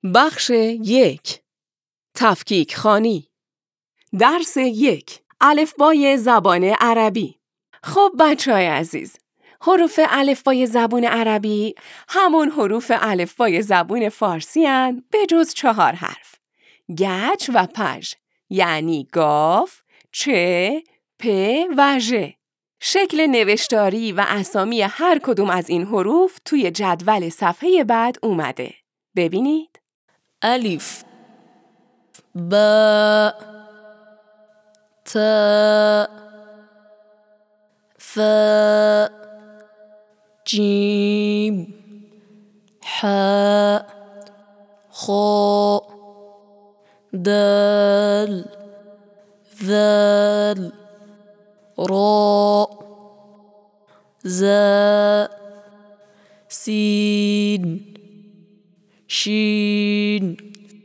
بخش 1. تفکیک خوانی. درس 1. الفبای زبان عربی. خب بچه‌های عزیز، حروف الفبای زبان عربی همون حروف الفبای زبان فارسی هستند به جز 4 حرف. گچ و پژ، یعنی گاف، چه، پ و ژ. شکل نوشتاری و اسامی هر کدوم از این حروف توی جدول صفحه بعد اومده. ببینید. الف، با، تا، فا، جیم، حا، خا، دال، ذال، را، زا، سین، شین،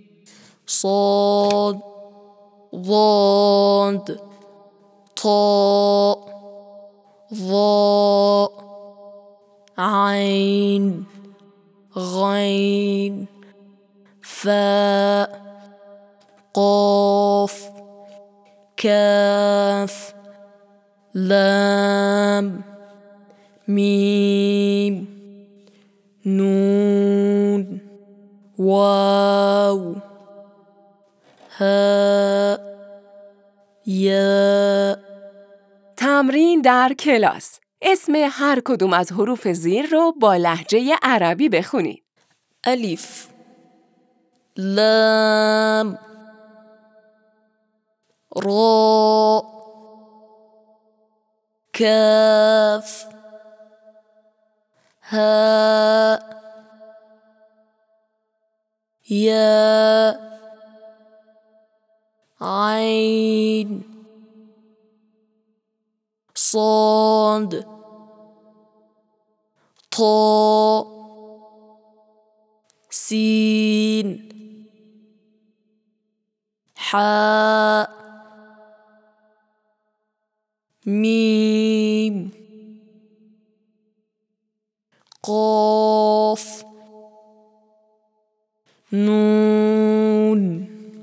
صاد، ضاد، طا، ظا، عین، غین، فا، قاف، کاف، لام، میم، نون، واو، ها، یا. تمرین در کلاس. اسم هر کدوم از حروف زیر رو با لهجه عربی بخونید. الف، لام، را، کاف، ها، یا، عین، صاد، طا، سین، حا، میم، قاف، نون.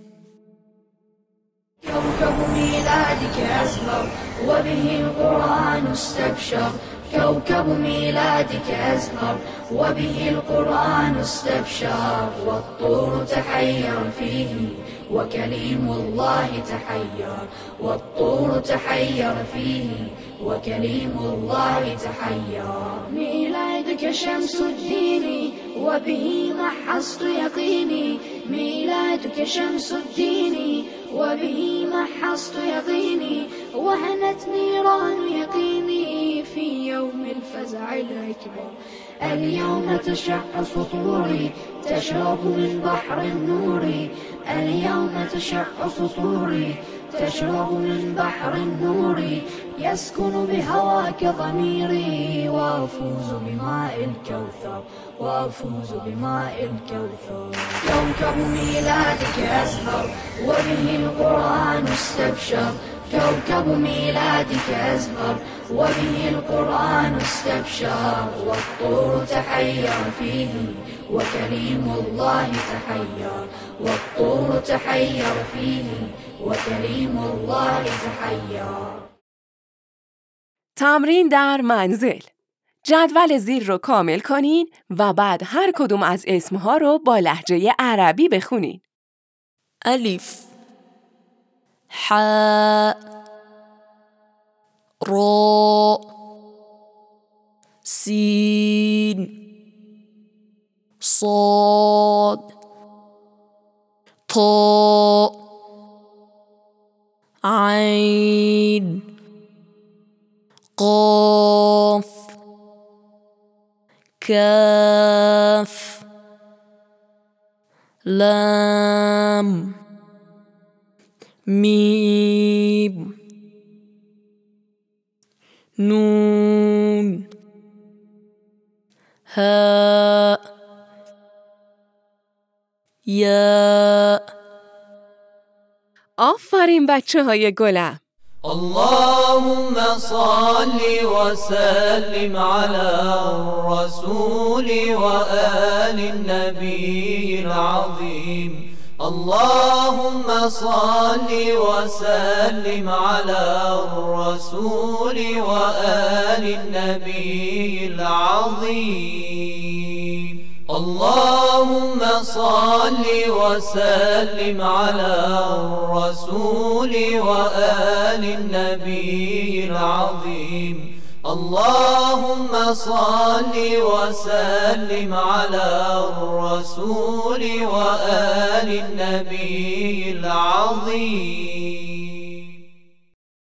كوكب ميلادك أزهر وبه القرآن استبشر. كوكب ميلادك أزهر وبه القرآن استبشر. والطور تحير فيه وكليم الله تحير. والطور تحير فيه وكليم الله تحير. ميلادك شمس الدين وبه محصت يقيني. ميلادك شمس الدين وبه محصت يقيني. وهنت نيران يقيني في يوم الفزع الأكبر. اليوم تشع سطوري تشرب من بحر النور. اليوم تشع سطوري تشرب من بحر النور. يسكن بهواك ضميري وأفوز بماء الكوثر. وأفوز بماء الكوثر. كوكب ميلادك أزهر وبه القرآن استبشر. كوكب ميلادك أزهر وبه القرآن استبشر. والطور تحير فيه وكليم الله تحير. والطور تحير فيه وكليم الله تحير. تمرین در منزل. جدول زیر رو کامل کنین و بعد هر کدوم از اسمها رو با لهجه عربی بخونین. الف، حا، را، سین، صاد، طا، عین، قاف، کاف، لام، میم، نون، ها، یا. آفرین بچه‌های گلم. اللهم صل وسلم على الرسول وآل النبي العظيم. اللهم صل وسلم على الرسول وآل النبي العظيم. اللهم صل وسلم على الرسول وآل النبي العظيم. اللهم صل وسلم على الرسول وآل النبي العظيم.